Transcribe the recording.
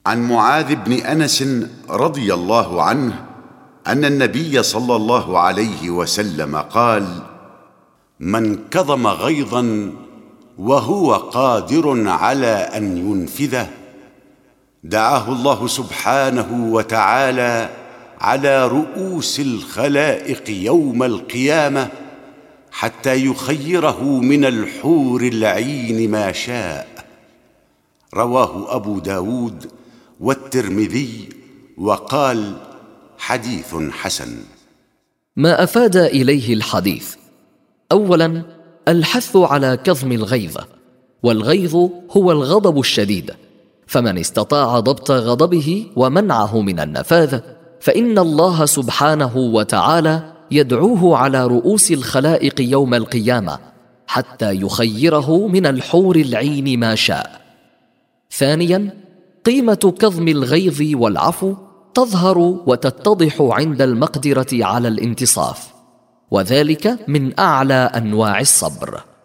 عن معاذ بن أنس رضي الله عنه أن النبي صلى الله عليه وسلم قال: من كظم غيظا وهو قادر على أن ينفذه دعاه الله سبحانه وتعالى على رؤوس الخلائق يوم القيامة حتى يخيره من الحور العين ما شاء. رواه أبو داود والترمذي وقال: حديث حسن. ما أفاد إليه الحديث: أولاً، الحث على كظم الغيظ، والغيظ هو الغضب الشديد، فمن استطاع ضبط غضبه ومنعه من النفاذ فإن الله سبحانه وتعالى يدعوه على رؤوس الخلائق يوم القيامة حتى يخيره من الحور العين ما شاء. ثانياً، قيمة كظم الغيظ والعفو تظهر وتتضح عند المقدرة على الانتصاف، وذلك من أعلى أنواع الصبر.